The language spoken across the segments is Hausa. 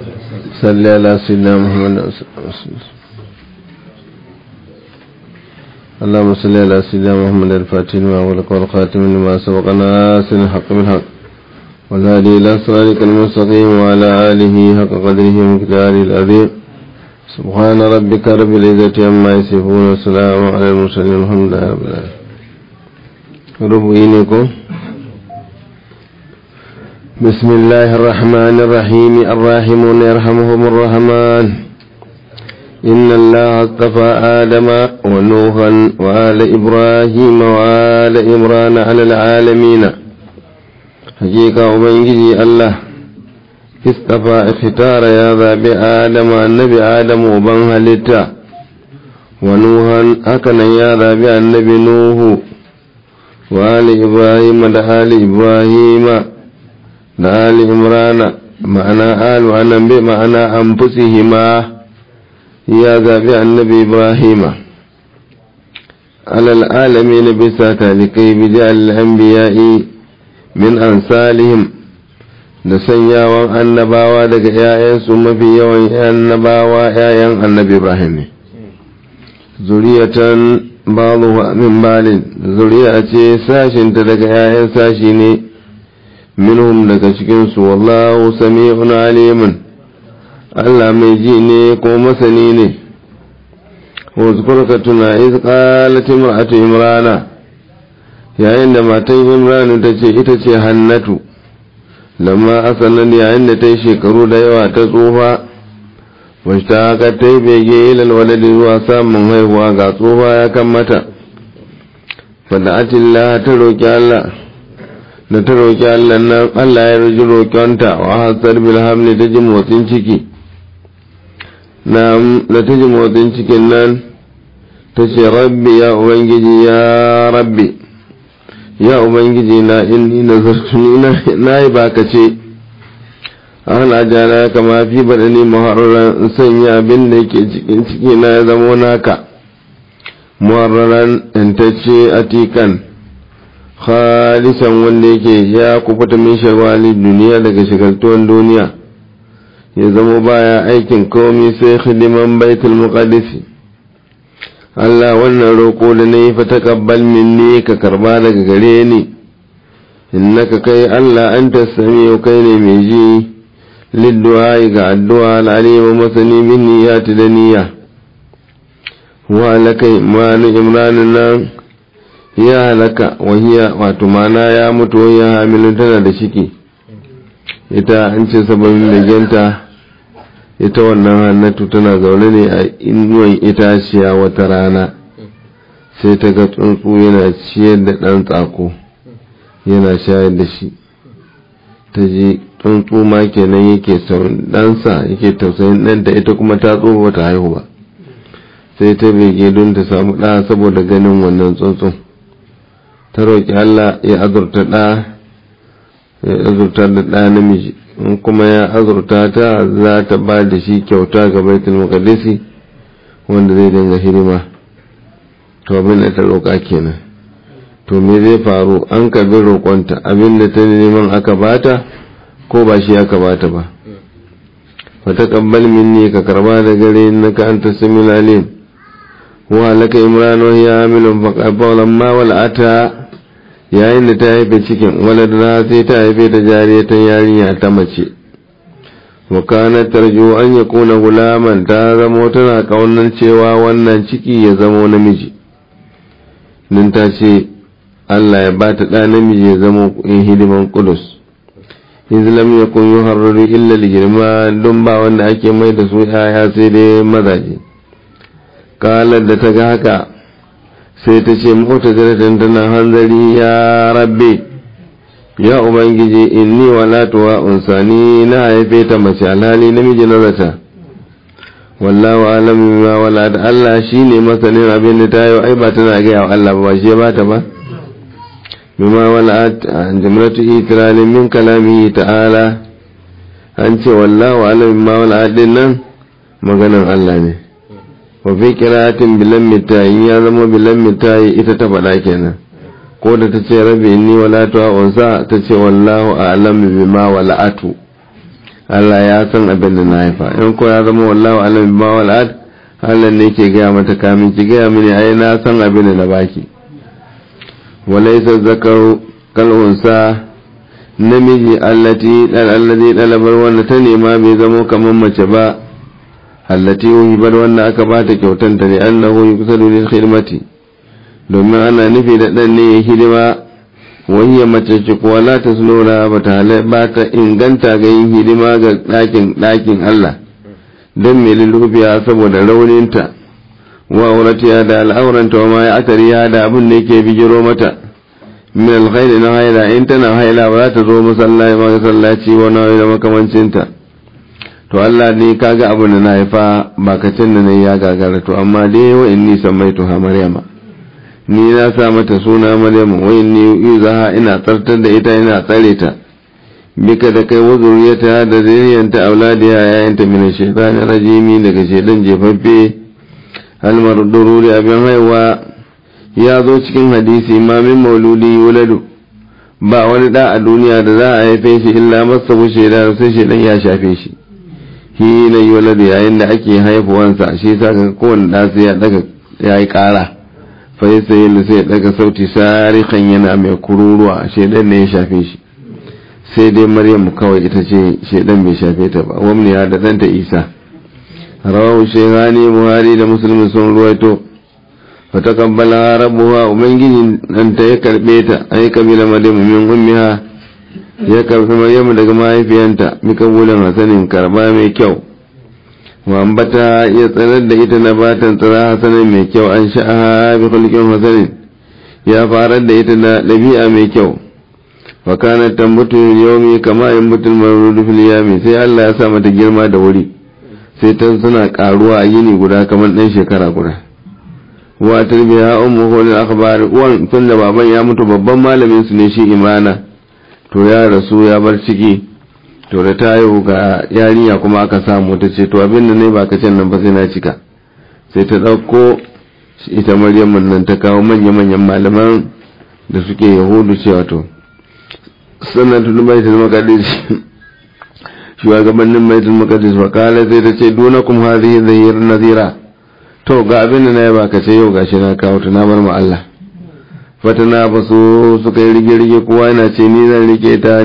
صل على سيدنا محمد اللهم صل على سيدنا محمد الفاتح لما أغلق والخاتم لما سبق ناصر الحق بالحق والهادي إلى صراطك المستقيم وعلى آله حق قدره ومقداره العظيم سبحان ربك رب العزة عما يصفون وسلام على المرسلين والحمد لله رب العالمين. ربينكم بسم الله الرحمن الرحيم الراحمون يرحمهم الرحمن إن الله اصطفى آدم ونوحا وآل إبراهيم وآل عمران على العالمين حقيقة وبنجي الله اصطفى اختار يا ذا آدم النبي آدم وبن هلتا ونوحا أكن يا ذا النبي نوح وآل إبراهيم آل إبراهيم آل عمران معنى آل وأنبي معنى أنفسهما يا ذا النبي إبراهيم على العالمين بساتا لكي بجعل الأنبياء من أنسالهم da sanyawan annabawa daga ‘ya'yansu mafi yawan annabawa ‘ya'yan annabi Ibrahim ne. Zuriyatan balu min balin, zuriya ce sashinta daga ‘ya'yan sashi ne, minhum daga cikinsu, wallahu sami'un alimun, Allah mai ji ne ko masani ne. Wazkurka tuna iz qalat imra'atu imrana, yayin da matan Imranu ta ce ita ce Hannatu. lamma asalan yayin da ta yi shekaru da yawa ta tsufa wacce ta haka ta yi bege ilal waladi zuwa samun haihuwa ga tsufa ya kan mata fada'atillah ta roƙi Allah da ta roƙi Allah nan Allah ya roƙi roƙonta wa hasar bil hamli ta ji motsin ciki da ta ji motsin cikin nan ta ce rabbi ya ubangiji ya rabbi ya ubangiji na inni nazartu na yi baka ce an ajana kama fi badani muharraran in sanya abin da yake cikin ciki na ya zamo naka muharraran intacce atikan khalisan wanda yake ya kufuta min shawali duniya daga shigaltuwan duniya ya zamo baya aikin komai sai hidiman baitul muqaddis Allah wannan roƙo da na yi fa taqabbal minni ka karba daga gare ni innaka kai Allah anta samiu kai ne mai ji liddu'a ga addu'a al'alima masani minni ya da niyya wa lakai manu imran nan ya halaka wahiya wato mana ya mutu ya hamilu tana da shiki ita an ce sababin legenta ita wannan Hannatu tana zaune ne a inuwan itaciya wata rana sai ta ga tsuntsu yana ciyar da ɗan tsako yana shayar da shi ta ji tsuntsu ma kenan yake ɗansa yake tausayin ɗanta ita kuma ta tsoho ba ta haihu ba sai ta bege don ta samu ɗa saboda ganin wannan tsuntsun ta roƙi Allah ya azurta da ɗa namiji in kuma ya azurta ta za ta ba da shi kyauta ga baitul muqaddisi wanda zai dinga hidima to abin da ta roƙa kenan to me zai faru an karbi roƙonta abin da ta neman aka bata ko ba shi aka bata ba fa taqabbal minni ka karba da gare innaka anta samiul alim wa laka imran wa hiya amilun faqabala ma wal'ata yayin da ta haife cikin waladna sai ta haife ta jariyatan yarinya ta mace wa kanat tarju an yakuna gulaman ta zama tana kaunan cewa wannan ciki ya zama namiji din ta ce Allah ya bata da namiji ya zama in hidiman qudus islam yakun yuharriru illa al-girma don ba wanda ake mai da su yaya sai dai mazaje kalar da ta ga haka sai ta ce mu'tazilatan tana hanzari ya rabbi ya ubangiji inni walatuwa unsani na haife ta mace alhali namiji na zata wallahu alam bima walad Allah shine masanin abin da tayo ai ba tana ga ya Allah ba shi ba ta ba bima walad jumlatu itiralin min kalamihi ta'ala an ce wallahu alam bima walad nan maganan Allah ne wa fi qira'atin bilam mitayi ya zama bilam mitayi ita ta faɗa kenan ko da ta ce rabbi inni walatu unsa ta ce wallahu a'lam bima wala'atu Allah ya san abin da na haifa in ko ya zama wallahu alam bima walad Allah ne ke gaya mata kamin ki gaya mini ai na san abin da na baki walaysa zakaru kal unsa namiji alladhi dalabar wanda ta nema bai zama kamar mace ba allati uhibar wanda aka bata kyautan ta ne annahu yuqsadu lil khidmati domin ana nufi da dan ne hidima wahiya mace ce kuwa la tasluna ba ta inganta ga yin hidima ga ɗakin Allah don mai lulubiya saboda rauninta wa auratiya da al'auranta wa ma ya atariya da abin da yake bijiro mata min alkhairi na haila in tana haila ba za ta zo masallaci wani da makamancinta to Allah ne kaga abin da na haifa bakacin da na ya gagara to amma dai wa inni sammaitu ha maryama ni na sa mata suna maryamu wa inni yuzaha ina tsartar da ita ina tsare ta bika da kai wazuriyata da zuriyanta auladiya yayanta min shaytan rajimi daga shedan jefaffe almardururi abin haihuwa ya zo cikin hadisi ma min mauludi yuladu ba wani da a duniya da za a haife shi illa masabu shedan sai shedan ya shafe shi hina yuladu yayin da ake haifuwansa shi saka kowanne da sai ya daga yayi kara fa sai sai daga sauti sarikan yana mai kururuwa shedan ne ya shafe shi sai dai Maryam kawai ita ce shedan bai shafe ta ba wamni ya da danta Isa rawahu shaykhani Buhari da Muslim sun ruwaito fa taqabbala rabbuha ubangiji dan ta ya karbe ta ai kabila Maryam min ummiha ya karbi Maryam daga mahaifiyanta mika bulan hasanin karba mai kyau wa ambata ya tsanar da ita nabatan tsara hasanin mai kyau an sha'aha bi khulqin hasanin ya farar da ita da dabi'a mai kyau wa kanat tambutu yawmi kama yambutul mawludu fil yami sai Allah ya sa mata girma da wuri sai ta suna karuwa a yini guda kamar dan shekara guda wa tarbiya ummuhu lil akhbar wan tunda baban ya mutu babban malamin su ne shi Imana to ya rasu ya bar ciki to da ta yi ga yarinya kuma aka samu ta ce to abin da ne ba ka ce nan ba sai na cika sai ta dauko ita Maryam nan ta kawo manyan malaman da suke yahudu cewa to sannan baitul maqdis shugabannin baitul maqdis wa kala sai ta ce dunakum hadhihi zahir nazira to ga abin da nayi baka ce yau gashi na kawo ta na bar mu Allah fatana basu suka yi rige kowa yana ce ni zan rike ta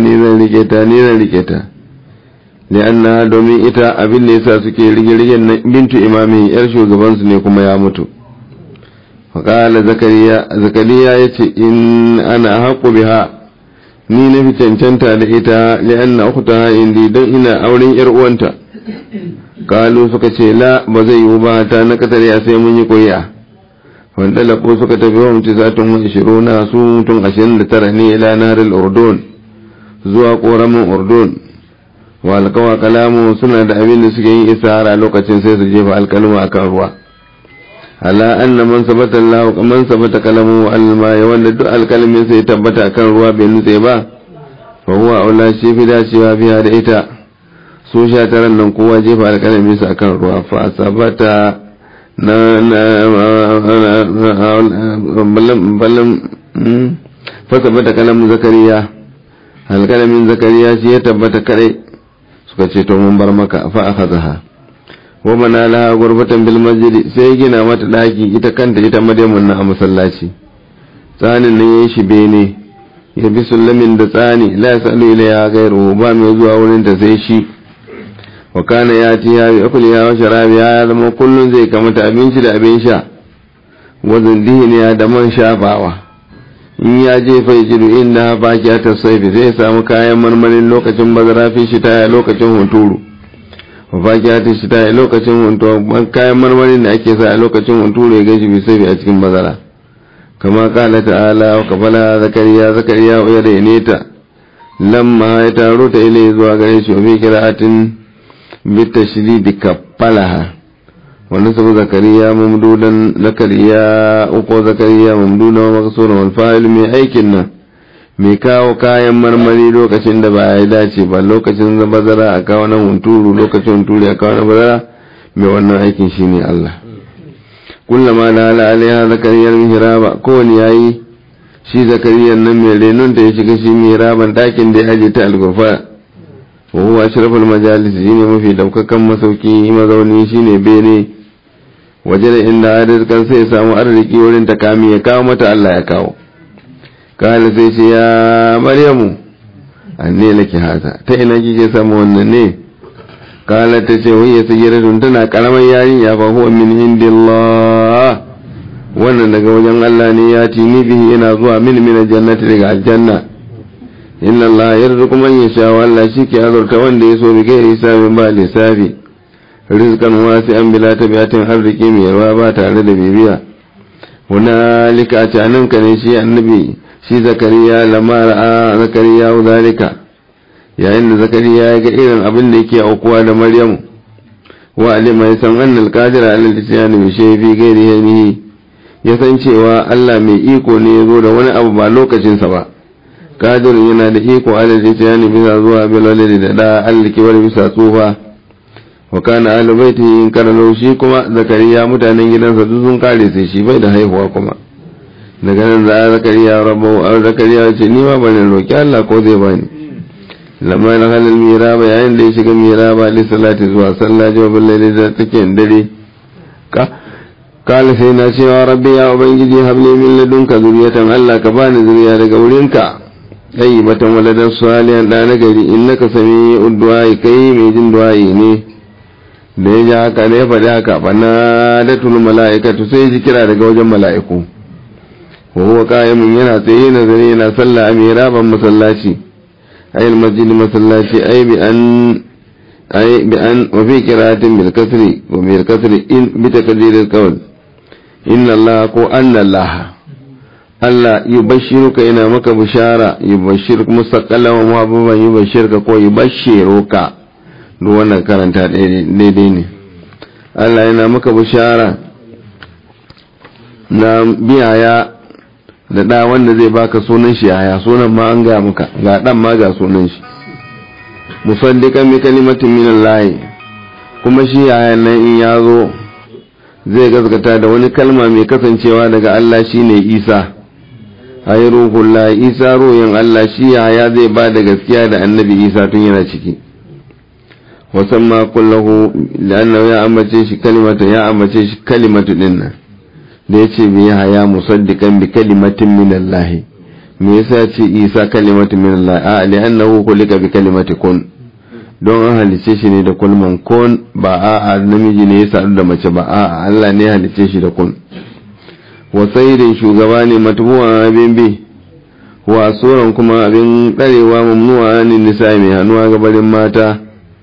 lianna domin ita abin da yasa suke rige nan bintu imami yar shugaban su ne kuma ya mutu fa kala zakariya yace in ana haqu biha ni na fi cancanta da ita li'anna ukhtaha indi dan ina auren yar uwanta kalu suka ce la ba zai yi ba ta na kasar ya sai mun yi koya wanda lako suka tafi wa mutizatun 20 su mutum 29 ne ila naharil urdun zuwa koramin urdun wa alqawa kalamu suna da abin da suke yin isara lokacin sai su jefa alkalma akan ruwa ala anna man sabata Allah man sabata kalamu alma ya wanda duk alkalmin sai tabbata kan ruwa bai nutse ba fa huwa aula shi fi dacewa biya da ita su 19 nan kowa jefa alkalmin sa akan ruwa fa sabata na ballam fa sabata kalamu zakariya alkalmin zakariya shi ya tabbata kare suka ce to mun bar maka fa akhadha wa manalaha gurbatan bil masjid sai gina mata daki ita kanta ita Maryamun na a masallaci tsanin ne yayin shi bene ya bi sullamin da tsani la yasalu ila ya gairu ba mai zuwa wurin ta sai shi wa kana yati ya bi akuli ya wa sharabi ya zama kullun zai kamata abinci da abin sha wazin dihini ya da man shafawa in ya je fa jidu inda fakiyata sayfi zai samu kayan marmarin lokacin bazara fi shi ta lokacin hunturu fakiyatin shi ta yi lokacin hunturu kayan marmarin da ake sa a lokacin hunturu ya gashi bisabi a cikin bazara kama kala ta'ala wa kafala zakariya ya da neta lamma ya taro ta ile zuwa gare shi wa fi kira'atin bita shididi kafalaha wani sabu zakariya mamdudan zakariya uko zakariya mamdudan wa makasuran walfa'il mai aikin nan mai kawo kayan marmari lokacin da ba ya dace ba lokacin bazara a kawo nan hunturu lokacin hunturu a kawo na bazara mai wannan aikin shi ne Allah kullama da ala alaiha zakariyar mihraba kowane yayi shi zakariyar nan mai renon da ya shiga shi mihraban dakin da ya aje ta algofa wa huwa ashraful majalis shine mafi daukakan masauki mazauni shine bene waje da inda arzikan sai ya samu arziki wurin ta kami ya kawo mata Allah ya kawo kala sai ce ya maryamu anne laki hata ta ina kike samu wannan ne kala ta ce wai sayyidatun tana karamar yarinya fa huwa min indillah wannan daga wajen Allah ne ya tini bihi yana zuwa min jannati daga aljanna inna Allah yarzuqu man yasha wa Allah shike azurta wanda yaso bi gairi hisabin ba lissafi rizqan wasi'an bila tabiatin arziki mai yawa ba tare da bibiya hunalika ta nan kane shi annabi shi zakariya lamara zakariya zalika yayin da zakariya ya ga irin abin da yake aukuwa da maryamu wa alima ya san annal qadira alal isyani bi shayfi gairi yanihi ya san cewa Allah mai iko ne ya zo da wani abu ba lokacinsa ba kadirin yana da iko alal isyani bisa zuwa bilwalidi da da alkibar bisa tsufa wa kana ahlu baiti in karano shi kuma zakariya mutanen gidansa duk sun kare sai shi bai da haihuwa kuma daga nan da zakariya rabbu zakariya ce ni ma bane roki Allah ko zai bani lamma na halal miraba yayin da ya shiga miraba li salati zuwa sallah jawabin laili da take dare kala sai na cewa rabbi ya ubangiji habli min ladunka zuriyatan Allah ka bani zuriya daga wurinka tayyibatan waladan salihan da nagari innaka sami'ud du'a kai mai jin du'a ne da ya ji haka ne faɗi haka bana da tunu mala'ikatu sai ji kira daga wajen mala'iku wa huwa qa'imun yana tsaye nazari yana sallah a miraban masallaci ayil masjid masallaci bi an wa fi qira'atin bil kasri wa bil kasri in bi taqdir al qawl inna allaha ko anna allaha Allah yubashshiruka ina maka bishara yubashshiruka mustaqallan wa muhabbaban yubashshiruka ko yubashshiruka duk wannan karanta daidai ne Allah yana maka bishara na biyaya da da wanda zai baka sunan shi yaya sunan ma an ga maka ga dan ma ga sunan shi musaddiqan bi kalimatin minallahi kuma shi yaya nan in yazo zai gaskata da wani kalma mai kasancewa daga Allah shine Isa ay ruhullahi Isa ruhin Allah shi yaya zai ba da gaskiya da annabi Isa tun yana ciki wasamma kullahu lannahu ya ambace shi kalimatu dinnan da yace bi haya musaddiqan bi kalimatin minallahi me yasa ce Isa kalimatu minallahi a li'annahu kulika bi kalimati kun don an halice shi ne da kulman kun ba a namiji ne ya sadu da mace ba a Allah ne ya halice shi da kun wa sayyidin shugaba ne matbu'a abin bi wa suran kuma abin darewa mamnu'a ne nisa mai hannuwa ga barin mata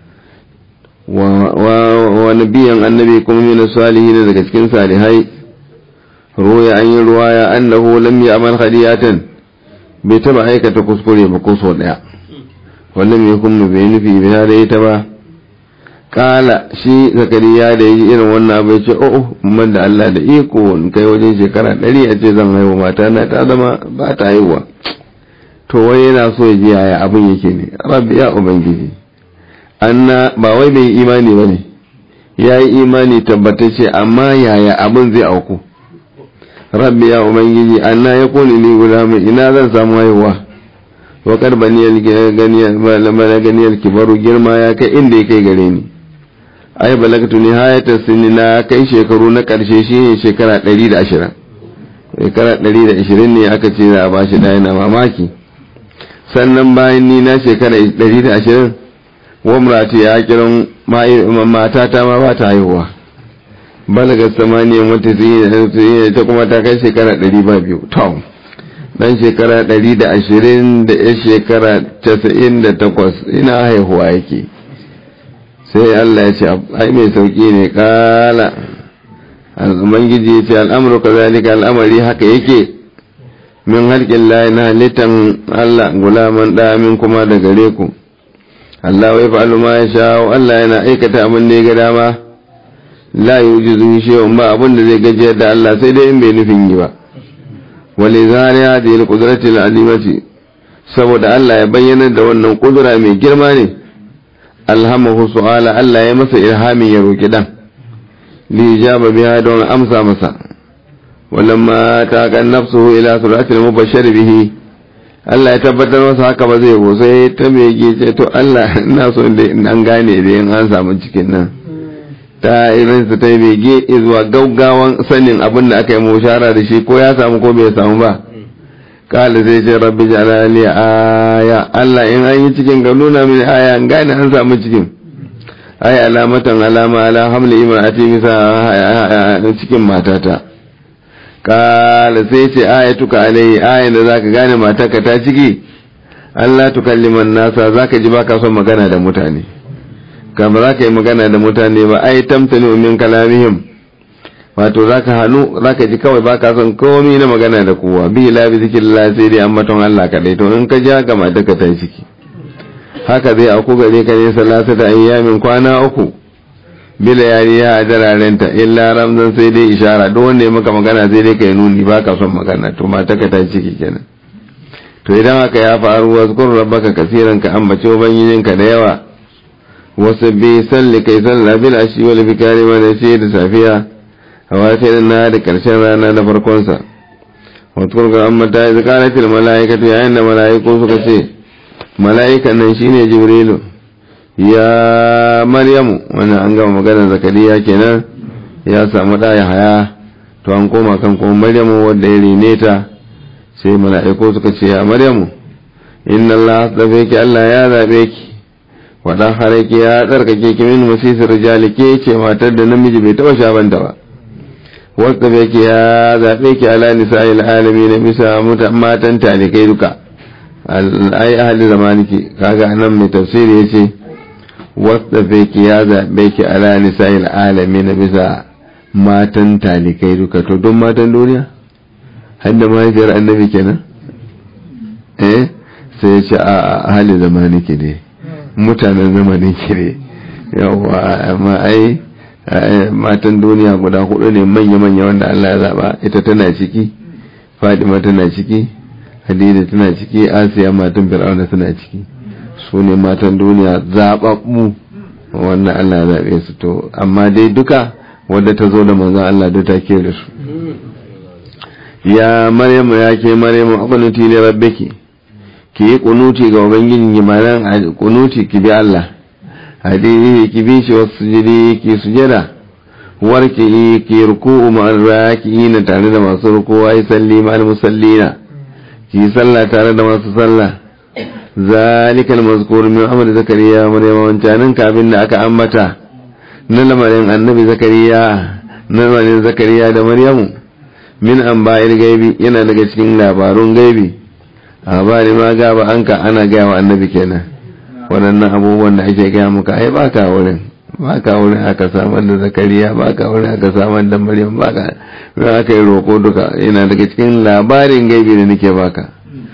wa nabiyan annabi kuma min salihin daga cikin salihai ruya an yi ruwaya annahu lam ya'mal khadiyatan bai taba aikata kuskure ba ko so daya wallan me kuma bai nufi bai da ita ba kala shi zakariya da yi irin wannan bai ce man da Allah da iko kai wajen shekara 100 a ce zan haihu mata na ta zama ba ta haihuwa to wai yana so ya ji yaya abin yake ne rabbi ya ubangiji anna ba wai bai imani bane yayi imani tabbatacce amma yaya abin zai auku rabbi ya ubangiji anna yakuni li gulama ina zan samu haihuwa wa karbaniyal ganiyal kibaru girma ya kai inda yake gare ni ai balagtu nihayata sinina kai shekaru na karshe shine shekara 120 shekara 120 ne aka ce za a bashi da yana mamaki sannan bayan ni na shekara 120 wamrati ya kiran matata ma ba ta haihuwa balaga samaniyan wata zai ta kuma ta kai shekara 200 tom dan shekara 120 da ya shekara 98 ina haihuwa yake sai Allah ya ce ai mai sauki ne kala ubangiji ya ce al'amuru kazalika al'amari haka yake min halqin la na litan Allah gulaman da min kuma da gare ku Allah wai fa'alu ma yasha Allah yana aikata abin da ya ga dama la yujizu shay'un ba abin da zai gajiyar da Allah sai dai in bai nufin yi ba walizariya da yal qudratil alimati saboda Allah ya bayyana da wannan kudura mai girma ne alhamahu su'ala Allah ya masa ilhami ya roki dan li jaba biha don amsa masa walamma taqan nafsuhu ila suratil mubashshir bihi Allah ya tabbatar masa haka ba zai go sai ta bege ce to Allah ina so da an gane da in an samu cikin nan ta irin su ta bege zuwa gaugawan sanin abin da aka yi mushara da shi ko ya samu ko bai samu ba. Kala zai ce rabbi ja'ala li aya, Allah in an yi cikin ga nuna mini aya an gane an samu cikin. Ai alamatan alama ala hamli imra'ati bisa cikin matata. Kala sai ce ayatuka alai, ayan da zaka gane matarka ta ciki Allah tukalliman nasa, zaka ji baka son magana da mutane, kamar zaka yi magana da mutane ba, ai tamtani min kalamihim, wato zaka hannu zaka ji kawai baka son komai na magana da kowa, bi la bi zikrillah sai dai ambaton Allah kadai. To in ka ji haka matarka ta ciki, haka zai aku gare ka ne salatu da ayyamin kwana uku bila yariya a dararenta illa ramzan sai dai ishara, duk wanda ya maka magana sai dai kai nuni baka son magana, to matarka ta ciki kenan. To idan haka ya faru wazkur rabbaka kaseeran, ka ambace ubangijinka da yawa, wasu bi salli kai salla bil ashi wal bikari ma da shi da safiya a wasu na da karshen rana na farkon sa. Wazkur ga amma ta zikaratil malaikatu, yayin da malaiku suka ce, mala'ikan nan shine Jibrilu, ya Maryamu, wannan an gama maganar Zakariya kenan, ya samu ɗaya haya, to an koma kan kuma Maryamu wadda ya rene ta, sai mala'iku suka ce, ya Maryamu, inna Allah zabe ki, Allah ya zaɓe ki, waɗan hare ki ya tsarkake ki min masisir rijali, ke ce matar da namiji bai taɓa shabanta ba, wasu zabe ki ya zaɓe ki ala nisa'il alami na bisa matan talikai duka. Ai ahli zamaniki, kaga nan mai tafsiri yace wasdafeki ya zabe ki ala nisa'il alamin bisa matan talikai duka. To don matan duniya hadda mahaifiyar annabi kenan, sai ya ce a ahli zamaniki ne, mutanen zamanin ki ne. Yawa amma ai matan duniya guda hudu ne manya-manya wanda Allah ya zaba. Ita tana ciki, Fadima tana ciki, Hadida tana ciki, Asiya matan Fir'auna tana ciki. Su ne matan duniya zababbu wannan Allah ya zabe su. To amma dai duka wanda ta zo da manzon Allah da ta ke da su. Ya Maryamu, ya ke Maryamu, aqnuti li rabbiki, ki yi kunuti ga ubangijin ki, malan kunuti ki bi Allah, hadisi ki bi shi, wasu sujudi ki sujada, warki ki ruku'u ma'al raki'ina, tare da masu ruku'a, ai salli ma'al musallina, ki sallah tare da masu sallah. Zalikal mazkur min amr Zakariya Maryam, wancanin kabin da aka ambata na lamarin annabi Zakariya, na lamarin Zakariya da Maryamu, min amba'il gaibi, yana daga cikin labarun gaibi. A bari ma gaba anka, ana gaya wa annabi kenan waɗannan abubuwan da ake gaya muka, ai baka wurin aka samar da Zakariya, baka wurin aka samar da Maryam, baka aka yi roƙo duka, yana daga cikin labarin gaibi da nake baka.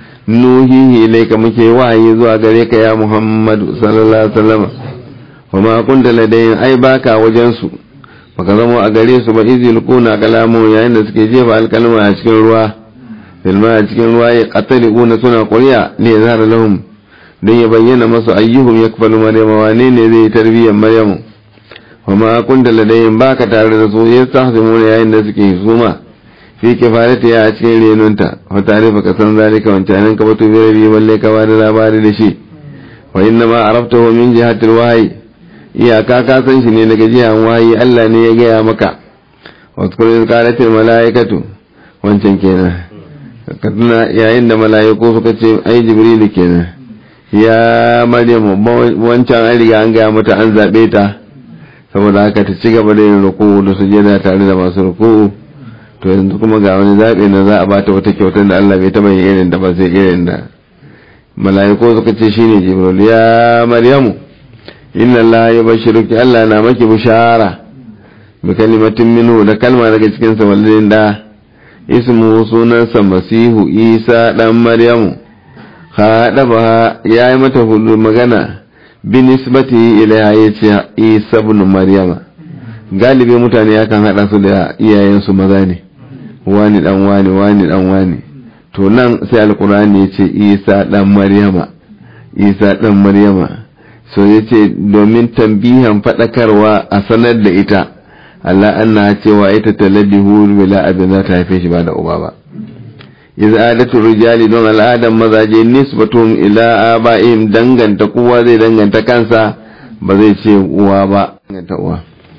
Nuhihi ilaika, muke wahayi zuwa gare ka ya Muhammadu sallallahu alaihi wasallam, wa ma kunta ladayin, ai baka wajen su, baka zama a gare su ba, izil kuna kalamu, yayin da suke jefa alkalma a cikin ruwa, filma a cikin ruwa, ya qataliuna suna quriya li yazhara lahum, dan ya bayyana masu ayyuhum yakfalu Maryam, wane ne zai tarbiyyar Maryamu. wa ma kunta ladayin, baka tare da su, yastahzimuna, yayin da suke suma fi kifarati ya cikin renunta, wa tarifa ka san zalika, wancanin ka batu birabi, balle ka bada labari da shi. Wa inna ma araftahu min jihatil wahyi, iyaka ka san shi ne daga jihan wahayi, Allah ne ya gaya maka. Wa kullu qalatil malaikatu, wancan kenan, kaduna yayin da malaiku suka ce, ai Jibril kenan, ya Maryamu, wancan an riga an gaya mata an zabe ta, saboda haka ta ci gaba da yin ruku'u da sujada tare da masu ruku'u. To yanzu kuma ga wani zaɓe na za a bata wata kyautar da Allah bai taɓa yin irin da ba, sai irin da mala'iku suka ce shine Jibril. Ya Maryamu, inna Allah yubashshiruki, Allah na maki bishara bi kalimatin minhu, da kalma daga cikin sa, walladin da ismu sunansa Masihu Isa dan Maryamu. Khadabaha, yayi mata hudu magana bi nisbati ilaiha, yace Isa ibn Maryama. Galibi mutane yakan hada su da iyayensu maza ne, wani dan wani, wani dan wani. To nan sai alkur'ani ya ce Isa dan Maryama, Isa dan Maryama. So yace domin tambihan fadakarwa a sanar da ita Allah, anna cewa ita taladihu bila abin, za ta haife shi ba da uba ba. izadatu rijali don al'adan mazaje nisbatuhum ila aba'ihim danganta kowa zai danganta kansa ba zai ce uwa ba danganta uwa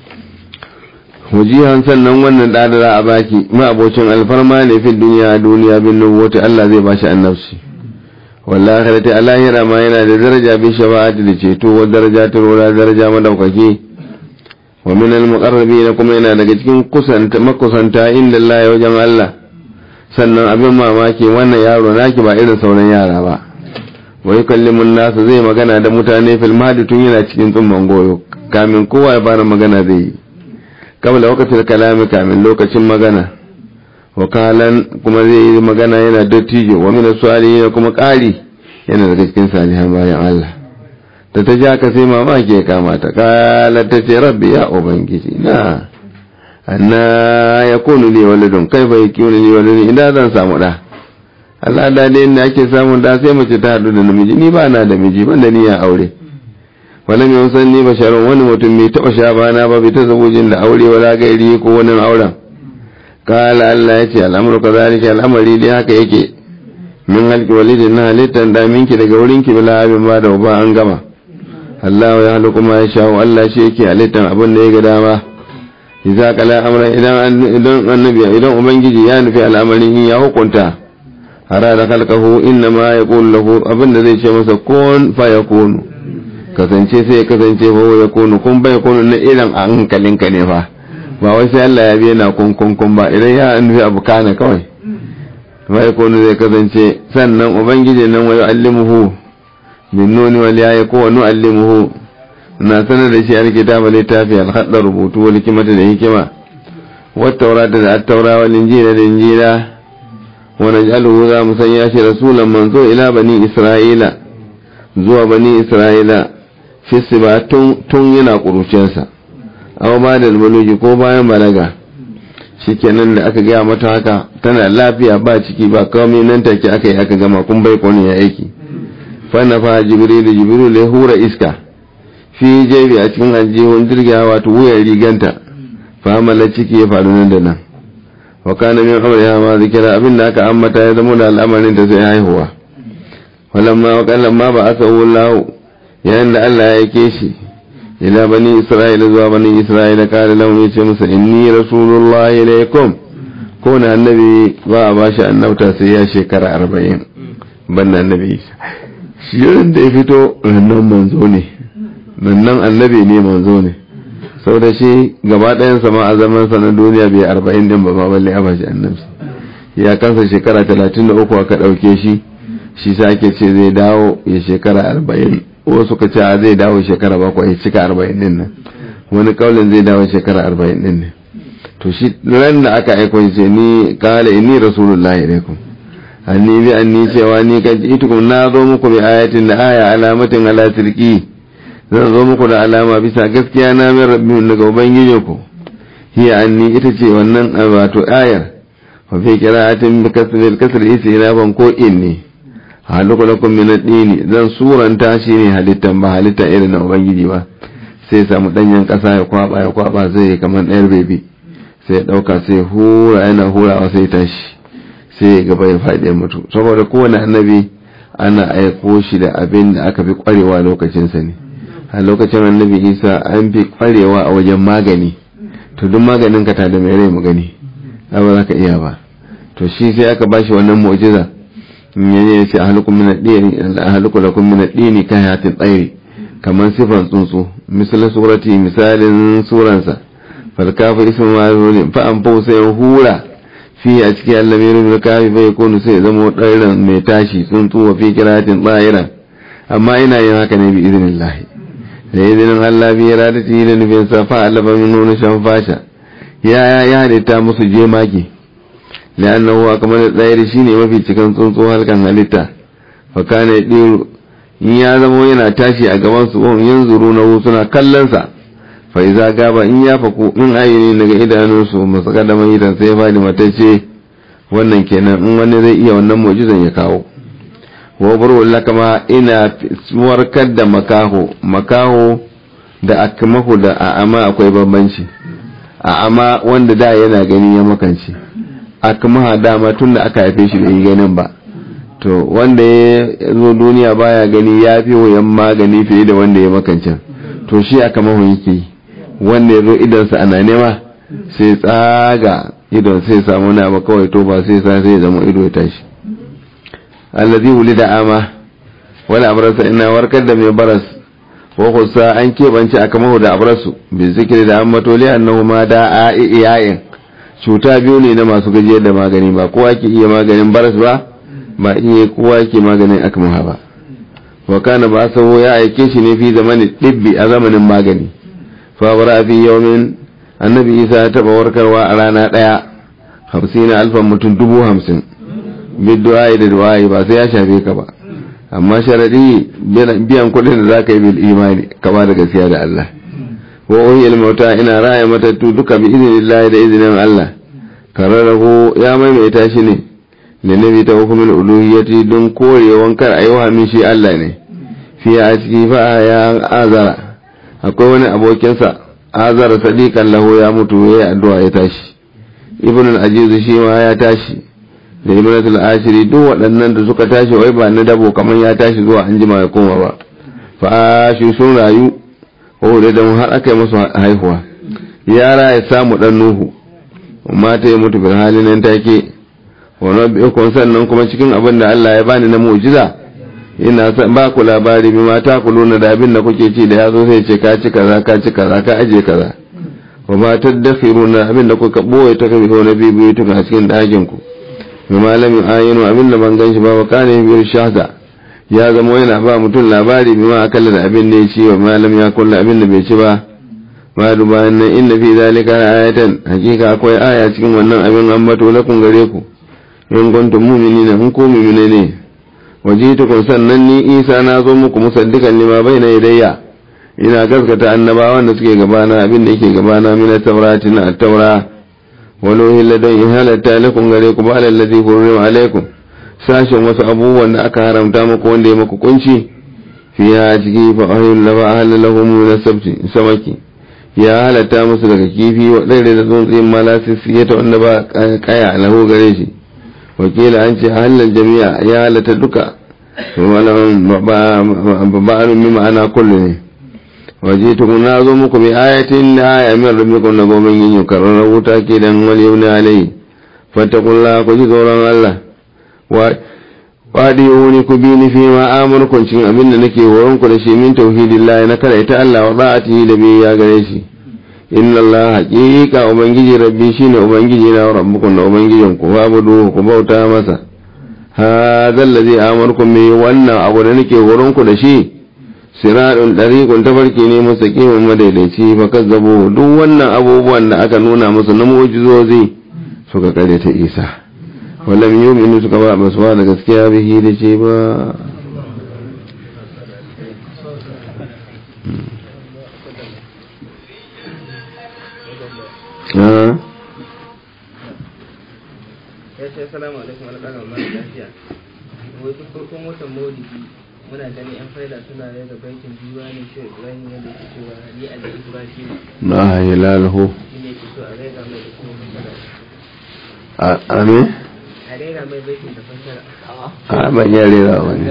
wajihan sannan wannan da za a baki ma abocin alfarma ne fi duniya bin nubuwati Allah zai bashi annabci wallahi akhirati alahira ma yana da daraja bi shafa'ati da ceto wa darajatul ula daraja madaukaki wa min al-muqarrabin kuma yana daga cikin makusanta inda Allah ya wajen Allah sannan abin mamaki wannan yaro naki ba irin sauran yara ba wai kallimun nasu zai magana da mutane fil mahdi tun yana cikin tsumman goyo kamin kowa ya fara magana zai yi kabla wakatil kalami kamin lokacin magana wakalan kuma zai yi magana yana dattijo wa min as-salihin kuma ƙari yana daga cikin salihan bayan Allah da ta ja ka sai mamaki ya kamata kala ta ce rabbi ya ubangiji na anna yakunu li waladun kaifa yakunu li waladun idan zan samu da Allah da dai inda ake samun da sai mace ta hadu da namiji ni ba na da miji ban da ni ya aure walam yusanni basharun wani mutum mai taba shabana ba bai ta zabujin da aure wala gairi ko wani auren kala Allah ya ce al'amru kazalika al'amari dai haka yake min halki walidin na halittan da minki daga wurinki bila abin ba da uba an gama Allah ya halu kuma ya shawo Allah shi yake halittan abin da ya ga dama idza qala amran idan annabi idan ubangiji ya nufi al'amarin ya hukunta arada khalqahu inna ma yaqulu lahu abin da zai ce masa kun fa yakunu kasance sai kasance fa yakunu kun bai kunu na irin a hankalinka ne fa ba wai sai Allah ya biya na kun ba idan ya nufi abu kana kawai fa yakunu zai kasance sannan ubangiji nan wa yu'allimuhu min nuni wal ya'i ko nu'allimuhu na sanar da shi alkitaba littafi al-hadda rubutu wal hikmata da hikima wat tawrata da at-taura wal injila da injila wa naj'aluhu za musayya shi rasulan manzo ila bani isra'ila zuwa bani isra'ila fi sibatun tun yana kuruciyarsa aw ba da buluji ko bayan balaga shikenan da aka gaya mata haka tana lafiya ba ciki ba komai nan take aka yi aka gama kun bai kone ya aiki fa nafa jibril ya hura iska fi jebi a cikin aljihun dirga wato wuyar riganta fa amala ciki ya faru nan da nan wa kana min amriha ma zikira abinda aka ammata ya zama da al'amarin da sai haihuwa walamma ba asahu Allah yayin da Allah ya yake shi ila bani isra'ila zuwa bani isra'ila kare lahum yace musa inni rasulullahi ilaykum ko na annabi ba a bashi annabta sai ya shekara 40 banna annabi shi da ya fito nan manzo ne nan annabi ne manzo ne saboda shi gaba ɗayan sama a zaman sa na duniya bai 40 din ba balle a bashi annabi ya kansa shekara 33 aka dauke shi sa ake ce zai dawo ya shekara 40 wasu ka ce zai dawo shekara 7 ya cika 40 din nan wani kaulin zai dawo shekara 40 din ne to shi ran da aka aiko shi ni kala inni rasulullahi alaikum anni bi anni cewa ni kan itukum na zo muku bi ayatin da aya alamatin ala tilki zan zo muku da alama bisa gaskiya na min rabbi daga ubangijinku hiya anni ita ce wannan wato ayar fa fi qira'atin bi kasril kasri istinafan ko inni halukulakum min ad-dini zan suranta shi ne halittan ba halitta irin na ubangiji ba sai samu danyen kasa ya kwaba sai kaman ɗayar bebe sai dauka sai hura yana hurawa sai tashi sai gaba ya faɗi mutu saboda kowane annabi ana aiko shi da abin da aka fi kwarewa lokacin sa ne a lokacin annabi Isa an fi kwarewa a wajen magani to duk maganin ka ta da mai rai magani ba za ka iya ba to shi sai aka bashi wannan mu'jiza ne ce ahlukum min ad-dini ahlukum lakum min ad-dini kahatin tsairi kaman sifan tsuntsu misalin surati misalin suransa fal kafir ismu ma'ruf fa an fa sai hura fi a cikin allamirin da kafi bai kunu sai zama ɗairan mai tashi tsuntsu wa fi kiratin tsaira amma ina yin haka ne bi iznillah da izinin Allah bi iradati da nufin sa fa alaba min nuna shan fasha ya halitta musu jemage لأنه أكمل الطير شيني ما في cikin tsuntsu halkan halitta fa kana yadiru in ya zamo yana tashi a gaban su yanzuru na suna kallon sa fa iza gaba in ya faku in ayini daga idanun su masaka da mai idan sai fadi matace wannan kenan in wani zai iya wannan mu'jizan ya kawo wa buru lakama ina warkar da makaho da akmahu da a'ama akwai bambanci a'ama wanda da yana gani ya makance akmaha dama tun da aka haife shi bai yi ganin ba, to wanda ya zo duniya baya gani ya fi wuyan magani fiye da wanda ya makancan, to shi akmahu yake wanda ya zo idansa ana nema sai tsaga idon sai samu na ba kawai to ba sai ya zama ido ya tashi. Allazi wulida ama wala abrasa ina warkar da mai baras wa khussa an kebance akamahu da abrasu bi zikri da ammato li annahu ma da iyayen cuta biyu ne na masu gajiyar da magani, ba kowa ke iya maganin baras ba iya kowa ke maganin akamaha ba. wa kana ba sawo ya aike shi ne fi zamanin dibbi a zamanin magani. fa bara fi yawmin annabi Isa ya taba warkarwa a rana daya 50,000 mutum 50,000 biddu'a da du'a ba sai ya shafe ka ba, amma sharadi biyan kudin da zaka yi bil imani ka ba da gaskiya da Allah. wa uhiyal mauta ina raya matattu duka bi idinillahi da izinin Allah. kararahu ya maimaita shi ne da nabi ta hukumin uluhiyyati don korewan kar ayyuha min shi Allah ne. fi a ciki fa ya azara akwai wani abokinsa azara sadiqan lahu ya mutu yayi addu'a ya tashi. ibn al-ajiz shi ma ya tashi da ibn al-ashiri duk waɗannan da suka tashi wai ba na dabo kaman ya tashi zuwa anjima ya koma ba. fa shi sun rayu ko da har aka yi musu haihuwa. yara ya samu dan nuhu mata ya mutu bil halin nan take. wannan bi kun sannan kuma cikin abin da Allah ya bani na mu'jiza ina ba ku labari bi mata ku luna da abin da kuke ci da yazo sai ce ka ci kaza ka ci kaza ka aje kaza. wa ma tadakhiruna abin da kuka boye ta kabi ko na bibiyu tun a cikin dakin ku. bi malamin ayinu abin da ban ganshi ba wa kana bi shahada ya zama yana ba mutum labari bi ma akalla da abin da ya ci wa malam ya kullu abin da bai ci ba. ma duba nan inna fi zalika ayatan hakika akwai aya cikin wannan abin ambato lakum gare ku in kuntum mu'minina in ku mu'mine ne. wajitukum sannan ni Isa na zo muku musaddiqan lima bayna yadayya ina gaskata annabawan da suke gabana abin da yake gabana min at-taurati na at-taura walau hilladan halatta lakum gare ku ba allazi hurrima alaikum sashin wasu abubuwan da aka haramta muku wanda ya muku kunci fiya ciki fa ahyul la lahum min as-sabti samaki ya halatta musu daga kifi wadanda da tsuntsin malasis ya ta wanda ba kaya lahu gare shi. wakila an ce halal jami'a ya halatta duka wannan ba'alun mi ma'ana kullu ne. wajitu na zo muku bi ayatin la aya min rabbikum na gomen yin karar wuta ke dan wal yawna alai fattaqullaha ku ji tsoron Allah wadi wuni ku bi ni fi ma amurkun cin abin da nake horon ku da shi min tauhidillahi na kada ita Allah wa ba'atihi da bi ya gare shi. inna Allah haqiqa ubangiji rabbi shine ubangiji na rabbukum da ubangijin ku babudu ku bauta masa. hadha allazi amurkum bi wannan abu da nake horon ku da shi siratun dariqun tabarki ne musaqimin madaidaici fa kazzabu duk wannan abubuwan da aka nuna musu na mu'jizozi suka kare ta Isa. wallam yu'minu suka ba basu da gaskiya bihi da ce ba. Assalamu alaikum wa rahmatullahi wa barakatuh. wai duk farkon watan maulidi muna gani yan faida suna rage baitin diwani shi Ibrahim yadda yake cewa ni a da Ibrahim na hilalahu shine yake so a rega mai da kuma fasara. Amin. A rega mai baitin da fasara. A ban ya rera wani.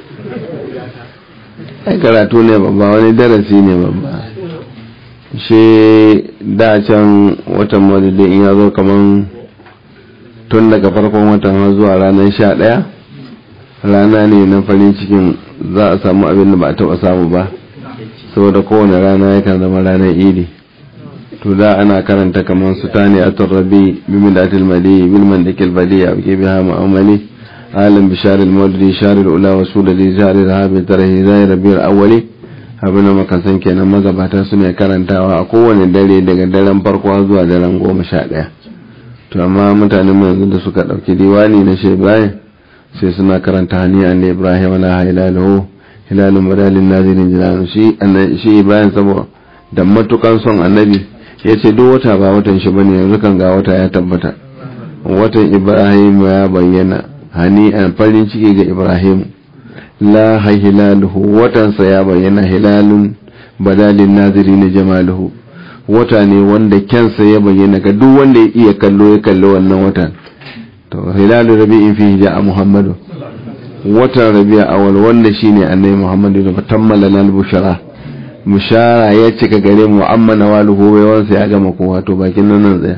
Ai karatu ne babba wani darasi ne babba. Shi da can watan maulidi in ya zo kaman tun daga farkon watan zuwa ranar 11 rana ne na farin cikin za a samu abin da ba a taɓa samu ba, saboda kowane rana yakan zama ranar idi. to da ana karanta kamar su tani a turrabi bimilatil mali bilman da kilbali a buke biya ma'amali alam bisharil maududi sharil ula wasu da lisharil habi tarihi zai rabiyar awali abin da makasan kenan magabata su ne karantawa a kowane dare daga daren farko zuwa daren 11. to amma mutanen yanzu da suka ɗauki diwani na shi Ibrahim sai suna karanta hani'an da Ibrahim wala hilaluhu hilalun badalin nazirin jilanu shi Ibrahim saboda da matukan son annabi ya ce duk wata ba watan shi bane yanzu kan ga wata ya tabbata watan Ibrahim ya bayyana hani'an farin ciki ga Ibrahim la hilaluhu watansa ya bayyana hilalun badalin nazirin jamaluhu wata ne wanda kyansa ya bayyana ga duk wanda ya iya kallo ya kallo wannan watan. To hilalu rabi'in fihi ja'a Muhammadu, watan rabi'a awal wanda shine annabi Muhammadu da tammala lal bushara, bushara ya cika gare mu amma nawaluhu bai wansa ya gama kowa. To bakin nan tsaya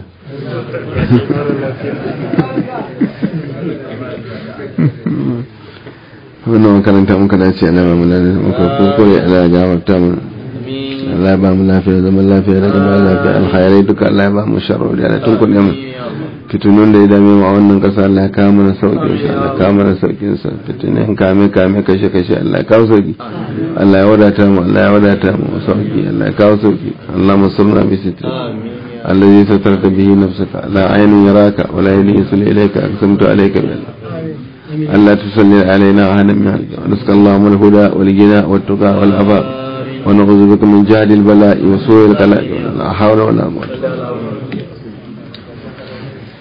wannan makaranta muka dace ana ba mu lafiya muka kokore Allah ya gafarta mu, Allah ya ba mu lafiya zaman lafiya da gaba lafiya alkhairai duka Allah ya ba mu sharri da tunkuɗe mu fitunun da ya dame mu a wannan ƙasa Allah ya kawo mana sauƙin shi, Allah ya kawo mana sauƙin sa, fitunan kame kashe Allah ya kawo sauƙi, Allah ya wadata mu, Allah ya wadata mu sauƙi, Allah ya kawo sauƙi. Allahumma salli bi sitri alladhi satarta bihi nafsaka la aynun yaraka wa la yusil ilayka aqsamtu alayka bil Allah tusalli alaina ahana min rizqa Allahumma al-huda wal ghina wat tuqa wal afaf wa na'udhu bika min jahdi al bala'i wa su'il qala'i wa la hawla wa la quwwata